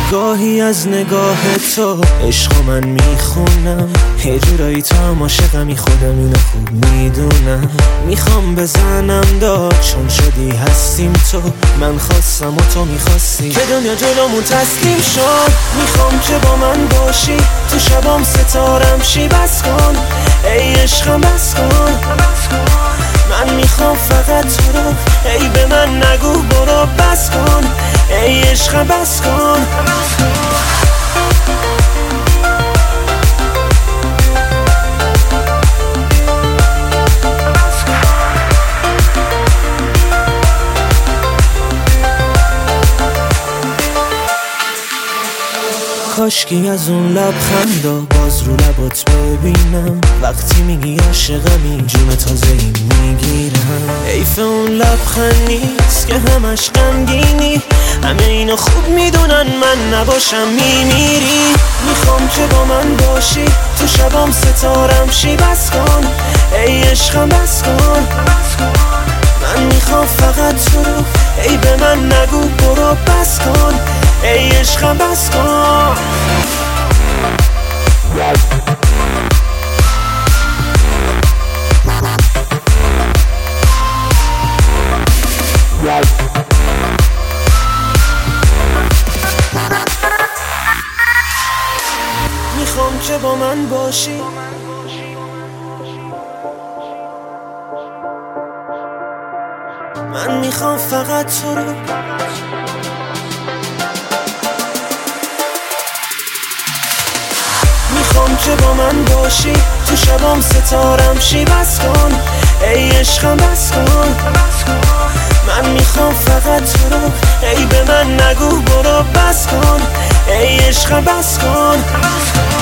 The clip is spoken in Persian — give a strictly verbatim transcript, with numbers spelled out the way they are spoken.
گاهی از نگاه تو عشق من میخونم، یه جورایی تو هم عاشقمی، خودم اینو خوب میدونم. میخوام بزنم داد چون شدی هستیم تو، من خواستم و تو میخواستی که دنیا جلومون تسلیم شد. میخوام که با من باشی، تو شبام ستارم شی، بس کن ای عشقم بس کن. من میخوام فقط تو رو، ای به من نگو برو، بس کن ای عشقم بس کن. کاشکی از اون لبخندا باز رو لبات ببینم، وقتی میگی عاشقمی جون تازه‌ای میگیرم. حیف اون لبخند نیست که همش غمگینی، همه اینو خوب میدونن من نباشم میمیری. میخوام که با من باشی، تو شبام ستارم شی، بس کن ای عشقم بس کن. من میخوام فقط تو رو، ای به من نگو برو، بس کن ای عشقم بس کن. میخوام که با من باشی، من میخوام فقط تو رو. میخوام که با من باشی، تو شبام ستارم شی، بس کن ای عشقم بس کن. من میخوام فقط تو رو، ای به من نگو برو، بس کن ای عشقم بس کن.